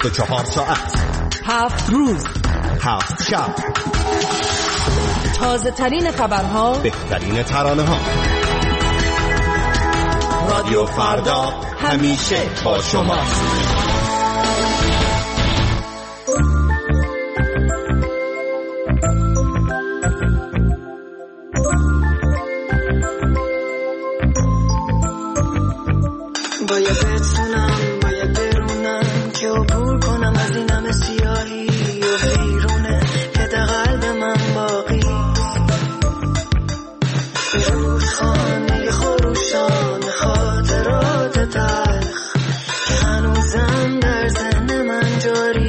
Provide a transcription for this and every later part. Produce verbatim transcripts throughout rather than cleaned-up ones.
بیست و چهار ساعت، هفت روز، هفت شب، تازه ترین خبرها، بهترین ترانه ها. رادیو فردا همیشه با شماست. باید بتونم، باید برونم که عبور کنم از این همه سیاهی و بیرونه که در قلب من باقی رودخانه خروشان خاطرات تلخ که هنوزم در ذهن من جاری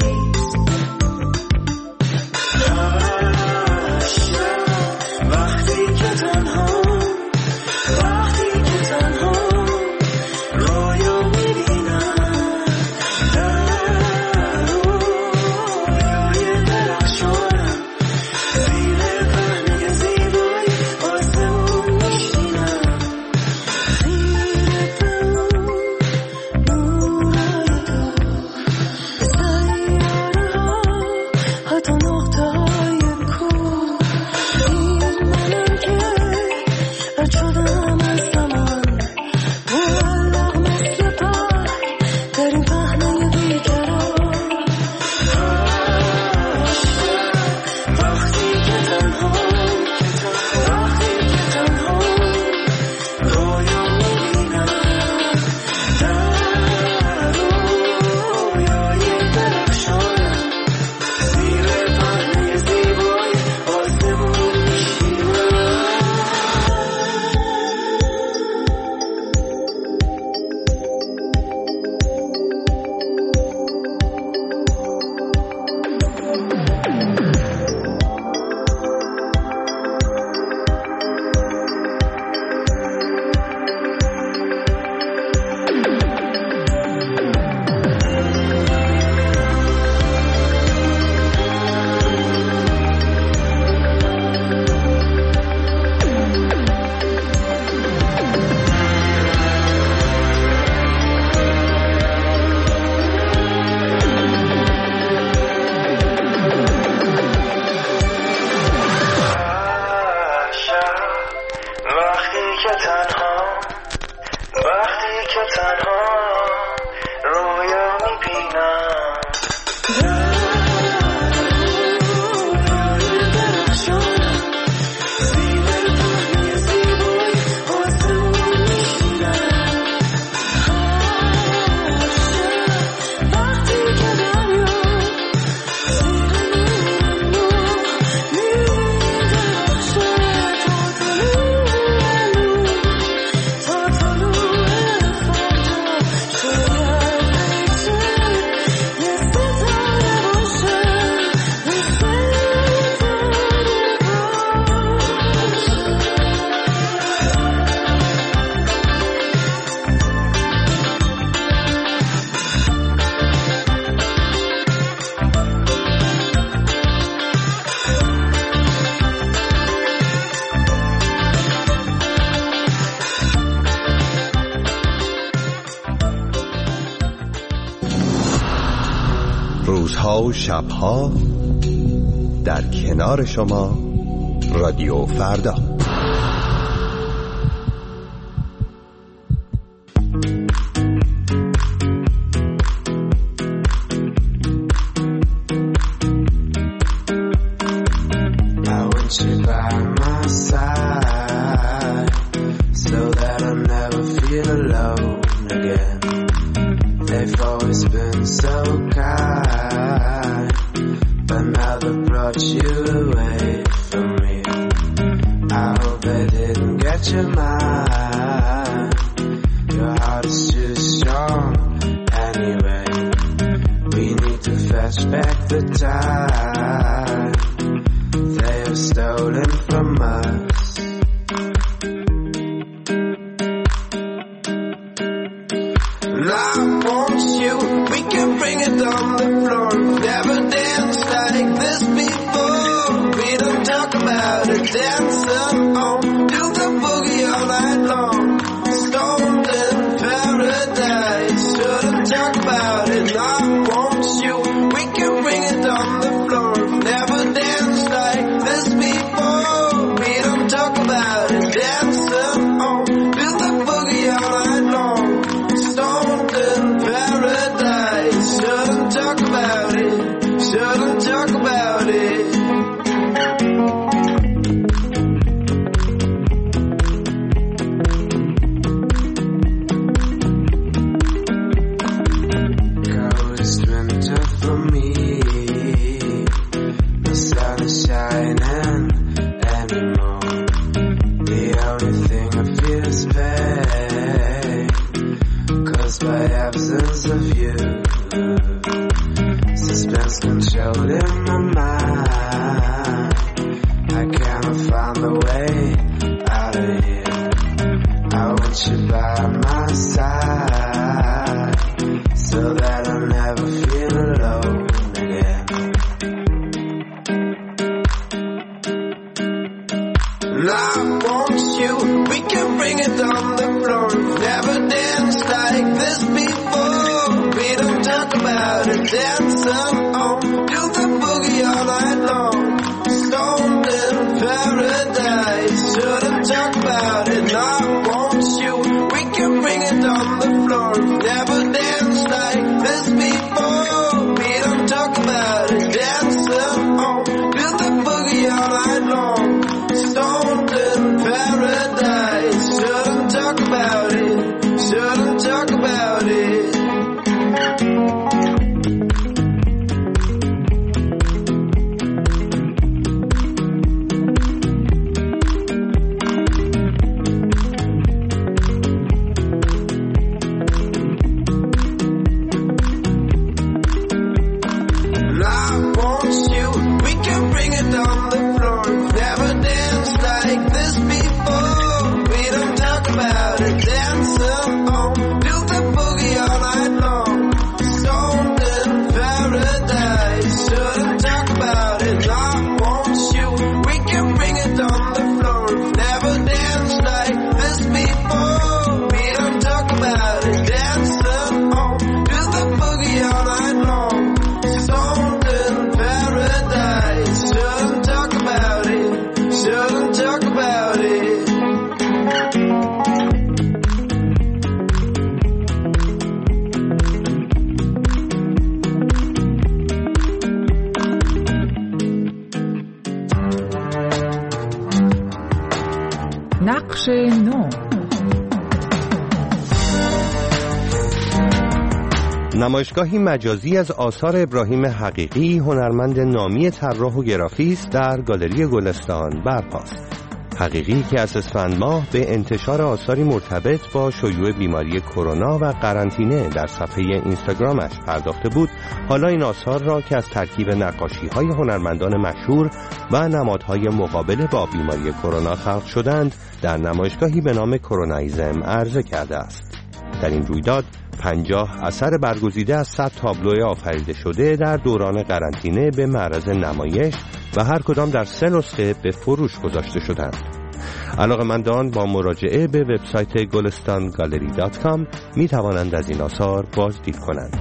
وقتی که تنها وقتی که تنها رویا میبینم در رویای درخشانم زیر پهنه زیبای آسمون میشینم زیر دور نورای دور سیاره ها حتی نقطه های کور این منم که رد شدم از زمان معلق مثل پر در این پهنه بیقرار وقتی که تنها وقتی که تنها رویا میبینم در رویای درخشانم زیر پهنه زیبای آسمون میشینم وقتی که تنها وقتی که تنها رویا میبینم رویای درخشانم زیر پهنه زیبای آسمون میشینم وقتی که دریا زیر نور میدرخشه تا طلوع فردا شاید بشه یه ستاره باشه یه ستاره روزها و شبها در کنار شما، رادیو فردا. I want you by my side so that I'll never feel alone again. They've always been so kind, but now they brought you away from me. I hope they didn't get your mind. Your heart is too strong anyway. We need to fetch back the time they have stolen from us. And I want you, we can bring it on the floor. Never danced like this before. We don't talk about it, dance on. Do the boogie all night long. Stoned in paradise. Shouldn't talk about it, I want you. showed in my mind. I cannot find the way out of here. I want you by my side, so that I never feel alone again. And I want you, we can bring it on the floor. Never danced like this before. We don't talk about it, dance on, do the boogie all night long. Stoned in paradise, shouldn't talk about it. And I want you, we can bring it on the floor. Never danced like this before. We don't talk about it, dance on, do the boogie all night long. Stoned in paradise, shouldn't talk about it, shouldn't talk about it. And I want you, we can bring it on the floor. Never danced like this before. We don't talk about it, dance on, do the boogie all night long. Stoned in paradise, shouldn't talk about it. I want you, we can bring it on the floor. Never danced like this before. We don't talk about it, dance on, do the boogie all night long. Stoned in paradise, shouldn't talk about it, shouldn't talk about it. نقش نو. نمایشگاهی مجازی از آثار ابراهیم حقیقی، هنرمند نامی طراح و گرافیست، در گالری گلستان برپاست. حقیقی که از اسفند ماه به انتشار آثاری مرتبط با شیوع بیماری کرونا و قرنطینه در صفحه اینستاگرامش پرداخته بود، حالا این آثار را که از ترکیب نقاشی‌های هنرمندان مشهور و نمادهای مقابله با بیماری کرونا خلق شدند، در نمایشگاهی به نام کرونایزم عرضه کرده است. در این رویداد پنجاه اثر برگزیده از صد تابلو آفریده شده در دوران قرنطینه به معرض نمایش و هر کدام در سه نسخه به فروش گذاشته شدند. علاقه‌مندان با مراجعه به وبسایت گلستان گالری دات کام می توانند از این آثار بازدید کنند.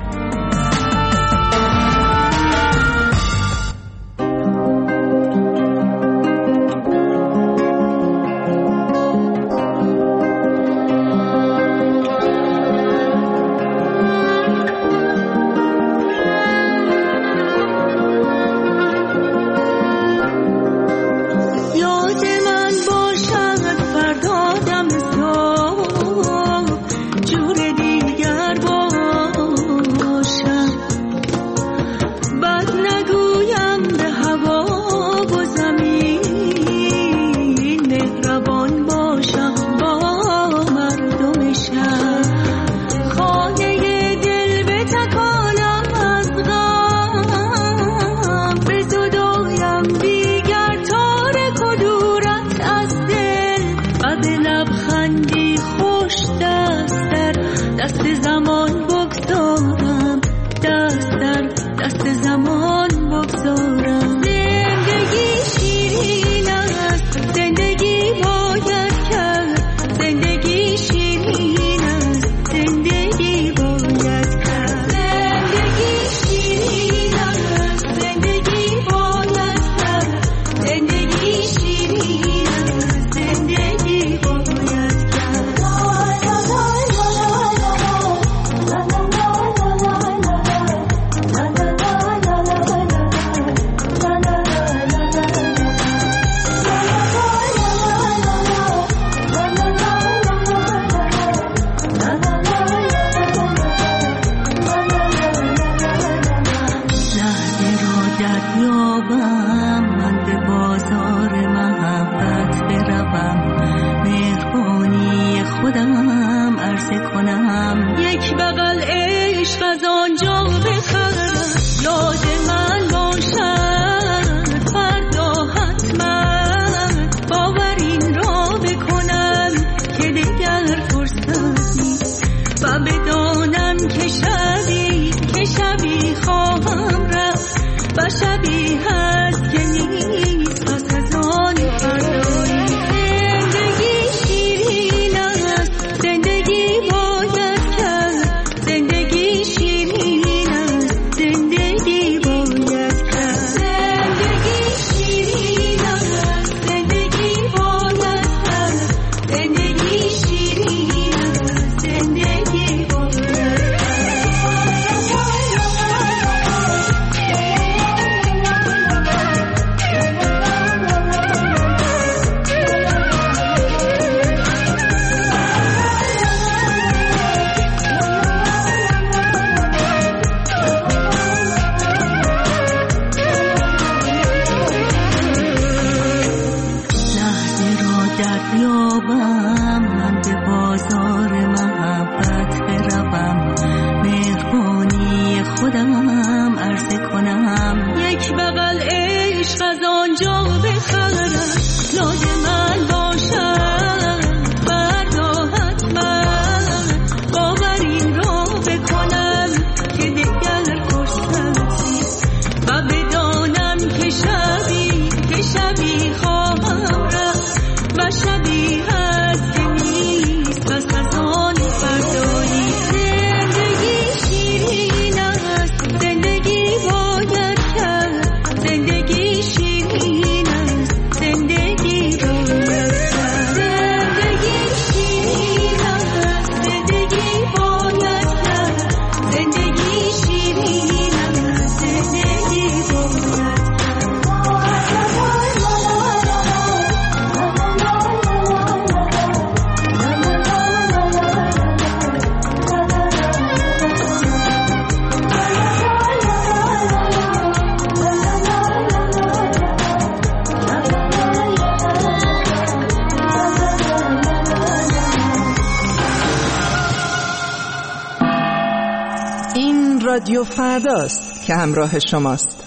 یک بغل عشق از آنجا بخرم، یاد من رادیو فرداست که همراه شماست.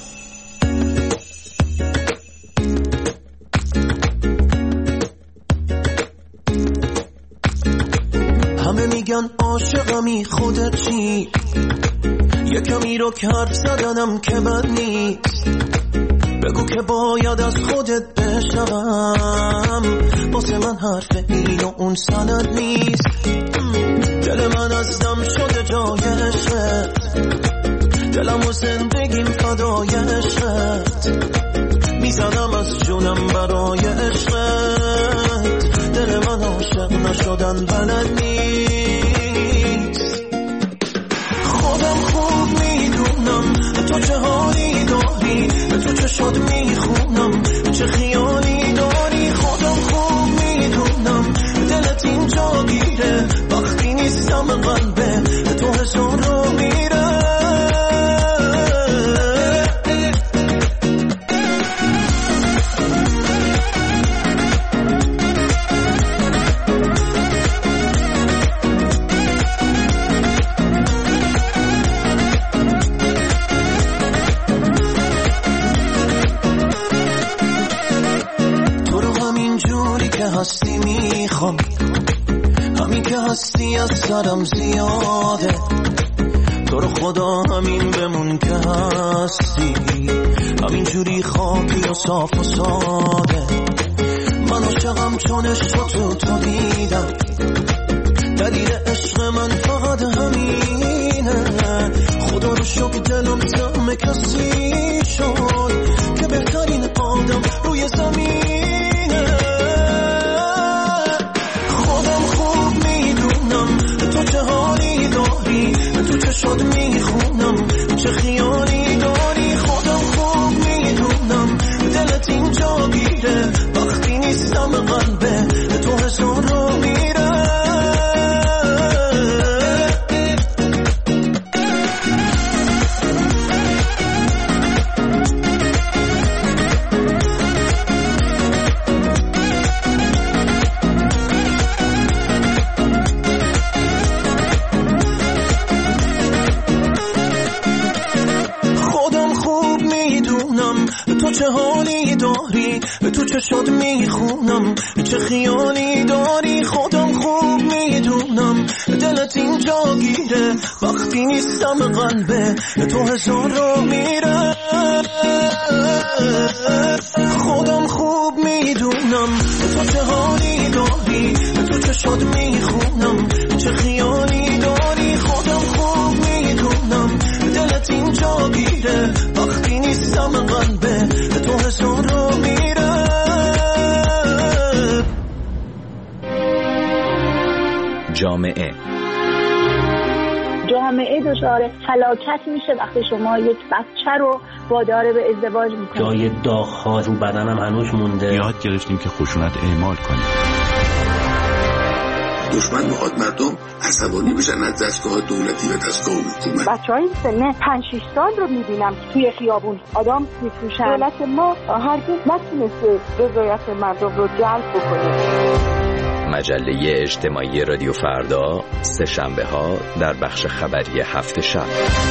همه میگن عاشقمی، خودت چی؟ یه کمی رو که حرف زدنم که بد نیست، بگو که باید از خودت بشنوم، واسه من حرف این و اون سند نیست. دل من از دم شده جای عشقت، دلم و زندگیم فدای عشقت، میزنم از جونم برای عشقت. دل من عاشق نشدن بلد نیست. خودم خوب میدونم تو چه حالی داری، تو چه شاد میخونم، چه خیالی داری. خودم خوب میدونم دلت اینجا گیره، وقتی نیستم قلبه تو هزار رو میره. هستی میخوام، همین که هستی از سرم زیاده، تو رو خدا همین بمون که هستی، همین جوری خاکی و صاف و ساده. من عاشقم چون عشق تو تو دیدم، دلیل عشق من فقط همینه. خدا رو شکر دلم سهم کسی شد که بهترین آدم روی زمینه. تو چه حالی داری، تو چه شاد میخونم، چه خیالی داری. خودم خوب میدونم دلت اینجا گیره، وقتی نیستم قلبه تو هزار رو میره. تو چه حالی داری، تو چه شاد میخونم، چه خیالی داری. خودم خوب میدونم دلت اینجا گیره، وقتی نیستم قلبه تو هزار رو میره. خودم خوب میدونم تو چه حالی داری، تو چه شاد میخونم، چه خیالی داری. خودم خوب میدونم دلت اینجا گیره، وقتی نیستم قلبه تو هزار رو میره. جامعه جامعه دچار فلاکت میشه وقتی شما یک بچه رو وادار به ازدواج میکنید. جای داغ‌ها رو بدنم هنوز مونده. یاد گرفتیم که خشونت اعمال کنیم. دشمن میخواد مردم عصبانی بشن از دستگاه دولتی و دستگاه حکومت. بچه‌های سن پنج شش سال رو میبینم توی خیابون آدم میفروشن. دولت ما هرگز نتونسته رضایت مردم رو جلب بکنه. مجله اجتماعی رادیو فردا، سه شنبه ها در بخش خبری هفت شب.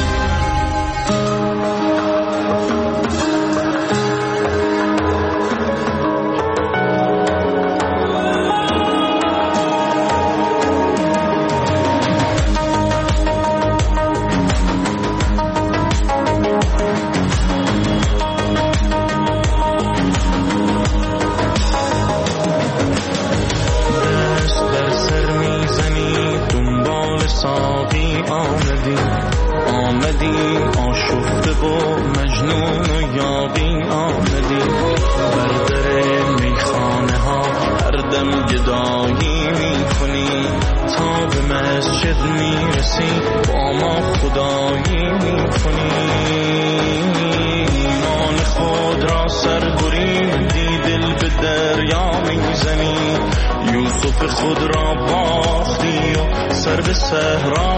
خود را باختی و سر به صحرا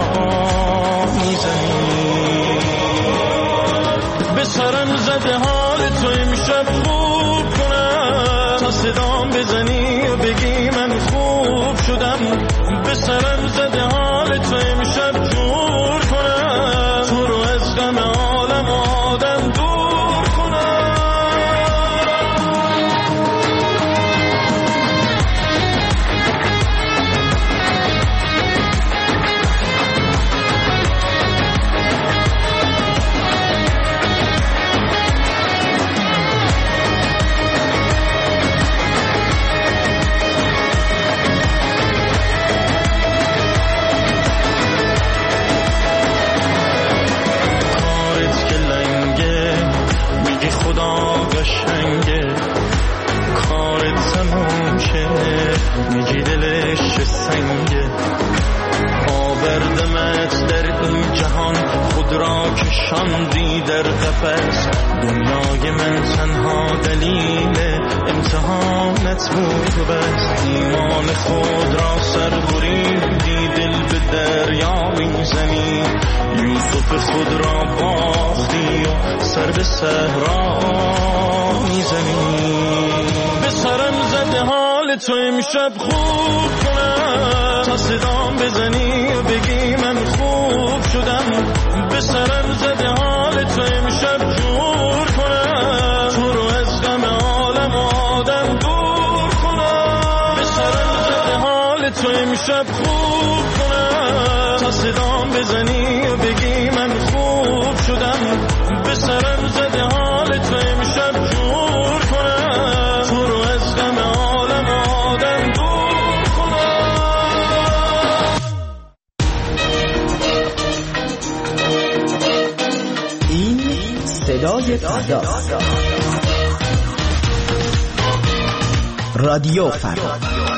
میزنی. به سرم زده حال تو امشب خوب کنم، تا صدام بزنی و بگی من خوب شدم. به سرم زده حال تو امشب جور کنم، تو رو از خدا قشنگه کارت تموم شه میگی دلش چه سنگه آوردمت در این جهان خود را کشاندی در قفس دنیای من تنها دلیل امتحانت بود و بس ایمان خود را سر بریدی دل به دریا میزنی یوسف خود را باختی و سر به صحرا میزنی به سرم زده حال تو امشب خوب کنم تا صدام بزنی و بگی من خوب شدم به سرم زده حال تو امشب جور کنم تو رو از غم عالم آدم دور کنم به سرم زده حال تو امشب خوب کنم تا صدام بزنی و بگی من خوب شدم به سرم زده حال تو امشب جور کنم تو رو از غم عالم آدم دور کنم. این صدای فردا، رادیو فردا.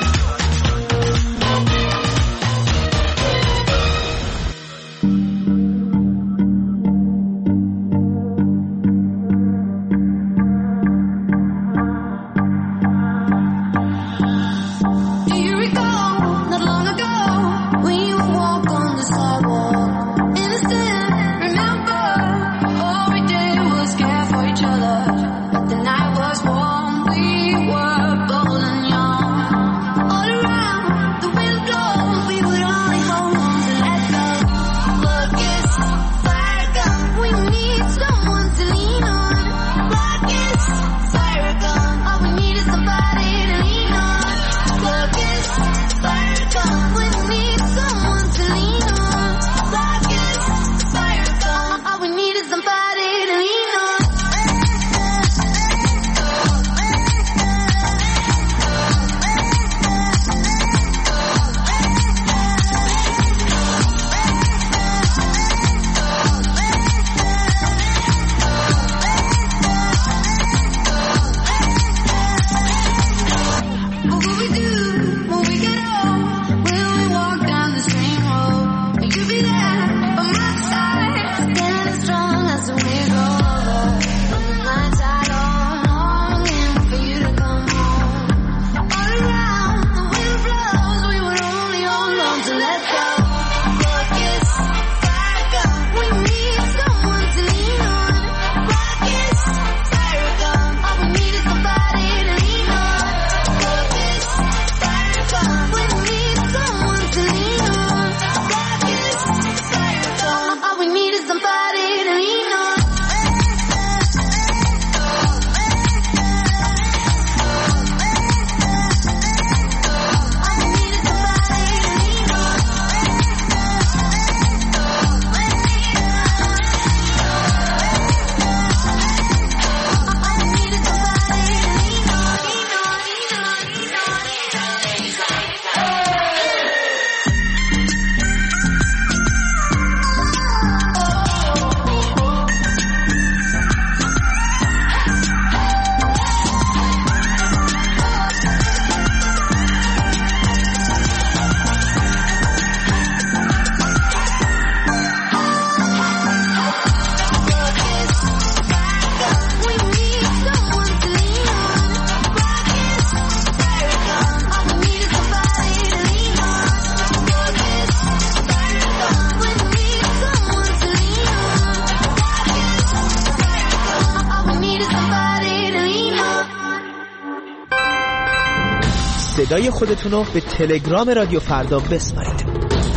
صدای خودتون رو به تلگرام رادیو فردا بسپارید.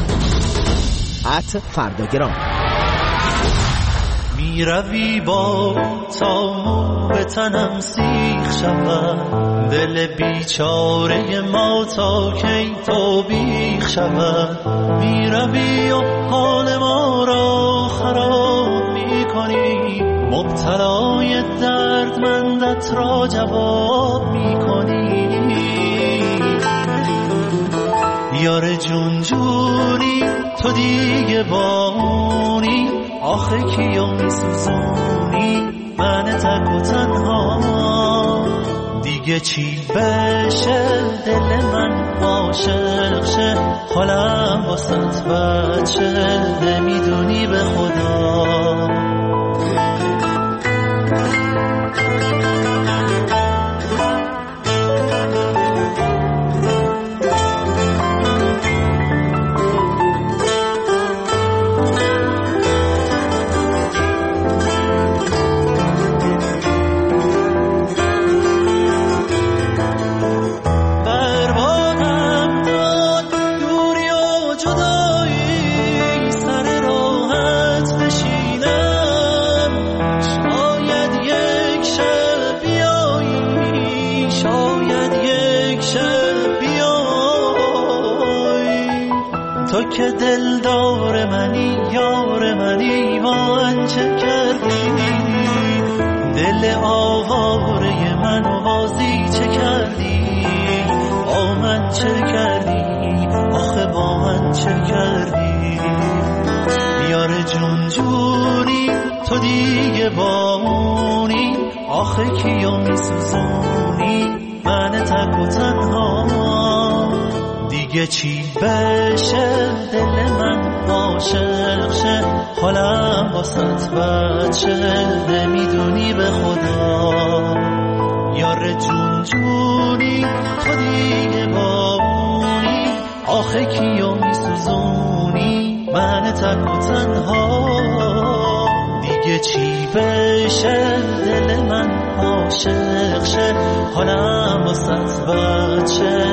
ات فرداگرام. می روی با تا به تنم سیخ شود، دل بیچاره ما تا کی تو بیخ شود. می روی و حال ما را خراب می کنی، مبتلای دردمندت را جواب می کنی. یار جون جونی تو دیگه بانی، آخه کیو می سوزونی، من تک و تنها. دیگه چی بشه دل من عاشق شه، حالم واسط بچه نمیدونی به خدا. که دلدار منی یار منی، من چه کردی دل آواره من بازی چه کردی، با من چه کردی آخه با من چه کردی. یار جون جونی تو دیگه بامونی، آخه کیو میسوزونی من تک و تنها. دیگه چی بشه دل من عاشق شه، حالم واسط بچه نمیدونی به خدا. یار جون جونی تو دیگه بامونی، آخه کیو میسوزونی من تک و تنها. دیگه چی بشه دل من عاشق شه، حالم واسط بچه